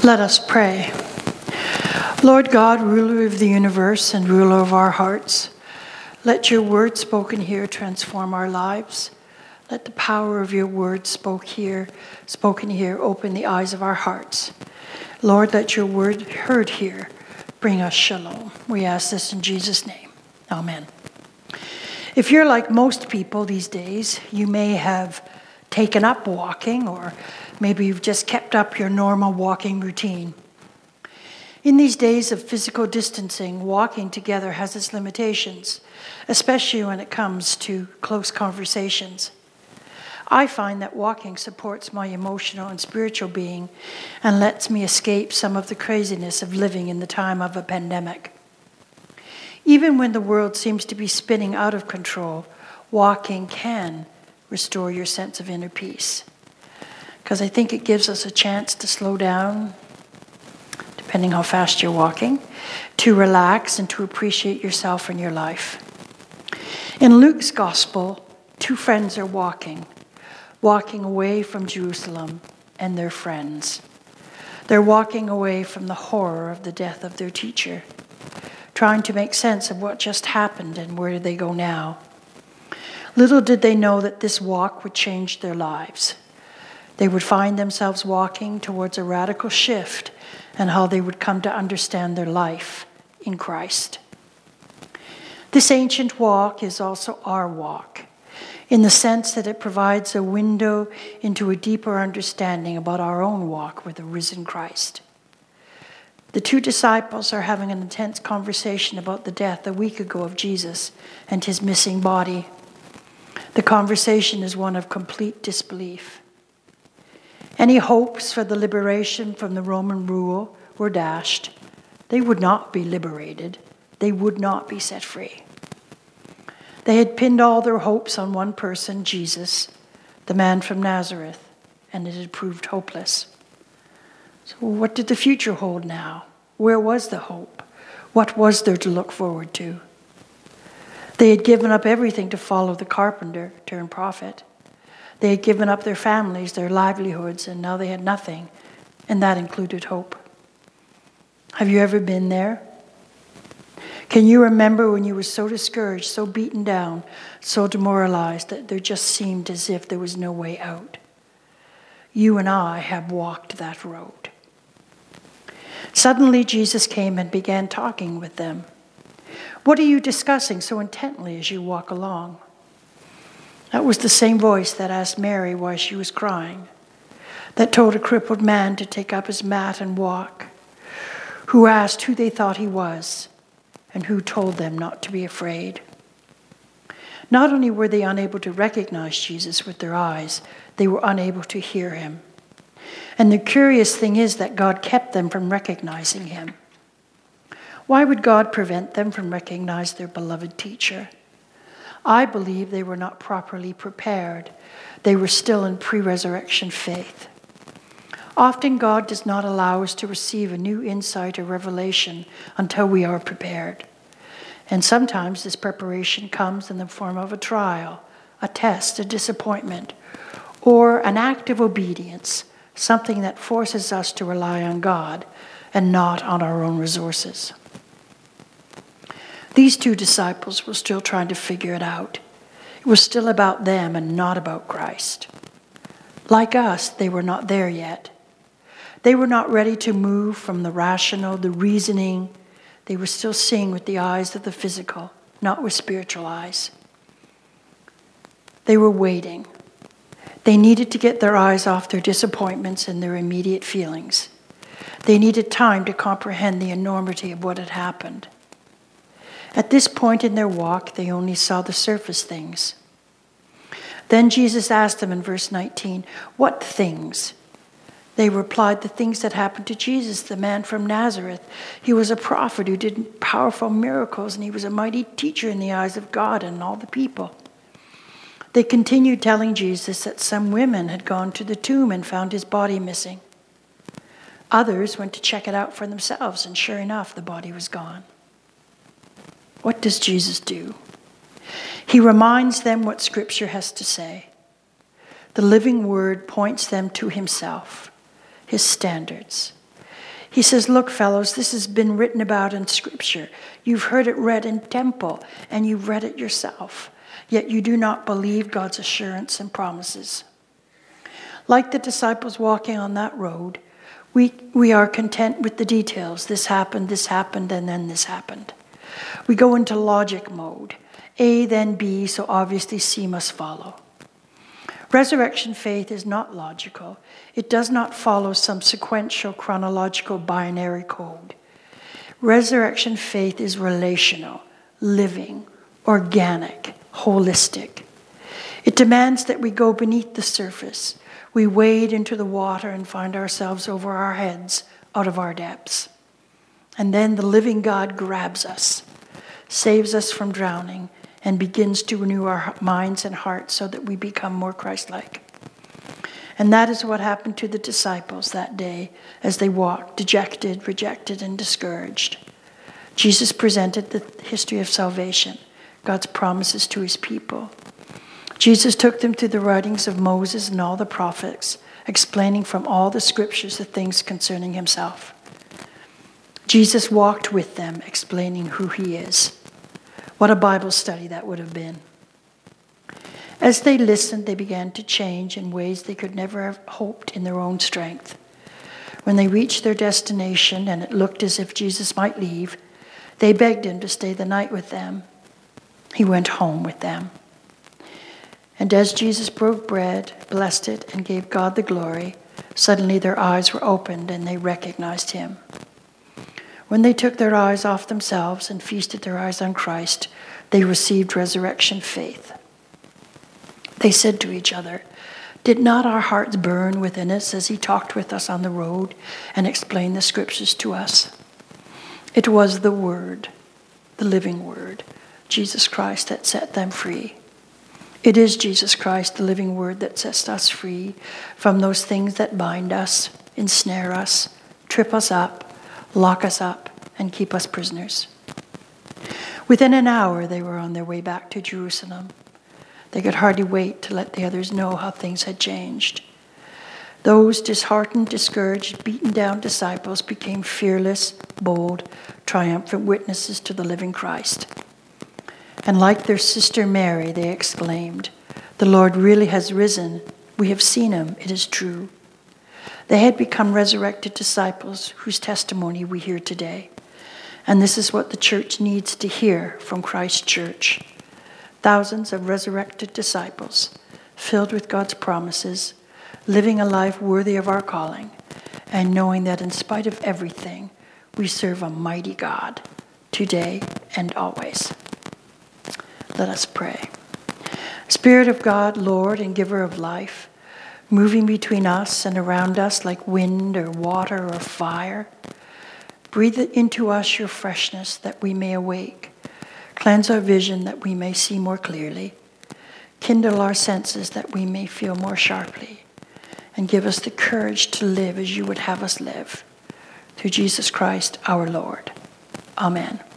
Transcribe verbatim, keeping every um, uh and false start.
Let us pray. Lord God, ruler of the universe and ruler of our hearts, let your word spoken here transform our lives. Let the power of your word spoke here, spoken here open the eyes of our hearts. Lord, let your word heard here bring us shalom. We ask this in Jesus' name. Amen. If you're like most people these days, you may have taken up walking, or maybe you've just kept up your normal walking routine. In these days of physical distancing, walking together has its limitations, especially when it comes to close conversations. I find that walking supports my emotional and spiritual being and lets me escape some of the craziness of living in the time of a pandemic. Even when the world seems to be spinning out of control, walking can restore your sense of inner peace. Because I think it gives us a chance to slow down, depending how fast you're walking, to relax and to appreciate yourself and your life. In Luke's gospel, two friends are walking, walking away from Jerusalem and their friends. They're walking away from the horror of the death of their teacher, trying to make sense of what just happened and where do they go now. Little did they know that this walk would change their lives. They would find themselves walking towards a radical shift and how they would come to understand their life in Christ. This ancient walk is also our walk, in the sense that it provides a window into a deeper understanding about our own walk with the risen Christ. The two disciples are having an intense conversation about the death a week ago of Jesus and his missing body. The conversation is one of complete disbelief. Any hopes for the liberation from the Roman rule were dashed. They would not be liberated. They would not be set free. They had pinned all their hopes on one person, Jesus, the man from Nazareth, and it had proved hopeless. So what did the future hold now? Where was the hope? What was there to look forward to? They had given up everything to follow the carpenter turned prophet. They had given up their families, their livelihoods, and now they had nothing, and that included hope. Have you ever been there? Can you remember when you were so discouraged, so beaten down, so demoralized that there just seemed as if there was no way out? You and I have walked that road. Suddenly, Jesus came and began talking with them. What are you discussing so intently as you walk along? That was the same voice that asked Mary why she was crying, that told a crippled man to take up his mat and walk, who asked who they thought he was, and who told them not to be afraid. Not only were they unable to recognize Jesus with their eyes, they were unable to hear him. And the curious thing is that God kept them from recognizing him. Why would God prevent them from recognizing their beloved teacher? I believe they were not properly prepared. They were still in pre-resurrection faith. Often God does not allow us to receive a new insight or revelation until we are prepared. And sometimes this preparation comes in the form of a trial, a test, a disappointment, or an act of obedience, something that forces us to rely on God and not on our own resources. These two disciples were still trying to figure it out. It was still about them and not about Christ. Like us, they were not there yet. They were not ready to move from the rational, the reasoning. They were still seeing with the eyes of the physical, not with spiritual eyes. They were waiting. They needed to get their eyes off their disappointments and their immediate feelings. They needed time to comprehend the enormity of what had happened. At this point in their walk, they only saw the surface things. Then Jesus asked them in verse nineteen, "What things?" They replied, "The things that happened to Jesus, the man from Nazareth. He was a prophet who did powerful miracles, and he was a mighty teacher in the eyes of God and all the people." They continued telling Jesus that some women had gone to the tomb and found his body missing. Others went to check it out for themselves, and sure enough, the body was gone. What does Jesus do? He reminds them what Scripture has to say. The living word points them to himself, his standards. He says, look, fellows, this has been written about in Scripture. You've heard it read in temple, and you've read it yourself. Yet you do not believe God's assurance and promises. Like the disciples walking on that road, we, we are content with the details. This happened, this happened, and then this happened. We go into logic mode. A, then B, so obviously C must follow. Resurrection faith is not logical. It does not follow some sequential, chronological binary code. Resurrection faith is relational, living, organic, holistic. It demands that we go beneath the surface. We wade into the water and find ourselves over our heads, out of our depths. And then the living God grabs us, saves us from drowning, and begins to renew our minds and hearts so that we become more Christ-like. And that is what happened to the disciples that day as they walked, dejected, rejected, and discouraged. Jesus presented the history of salvation, God's promises to his people. Jesus took them through the writings of Moses and all the prophets, explaining from all the scriptures the things concerning himself. Jesus walked with them, explaining who he is. What a Bible study that would have been. As they listened, they began to change in ways they could never have hoped in their own strength. When they reached their destination and it looked as if Jesus might leave, they begged him to stay the night with them. He went home with them. And as Jesus broke bread, blessed it, and gave God the glory, suddenly their eyes were opened and they recognized him. When they took their eyes off themselves and feasted their eyes on Christ, they received resurrection faith. They said to each other, "Did not our hearts burn within us as he talked with us on the road and explained the scriptures to us?" It was the Word, the living Word, Jesus Christ, that set them free. It is Jesus Christ, the living Word, that sets us free from those things that bind us, ensnare us, trip us up, lock us up, and keep us prisoners. Within an hour, they were on their way back to Jerusalem. They could hardly wait to let the others know how things had changed. Those disheartened, discouraged, beaten down disciples became fearless, bold, triumphant witnesses to the living Christ. And like their sister Mary, they exclaimed, "The Lord really has risen. We have seen him. It is true." They had become resurrected disciples whose testimony we hear today. And this is what the church needs to hear from Christ's church. Thousands of resurrected disciples, filled with God's promises, living a life worthy of our calling, and knowing that in spite of everything, we serve a mighty God, today and always. Let us pray. Spirit of God, Lord and giver of life, moving between us and around us like wind or water or fire, breathe into us your freshness that we may awake. Cleanse our vision that we may see more clearly. Kindle our senses that we may feel more sharply. And give us the courage to live as you would have us live. Through Jesus Christ our Lord. Amen.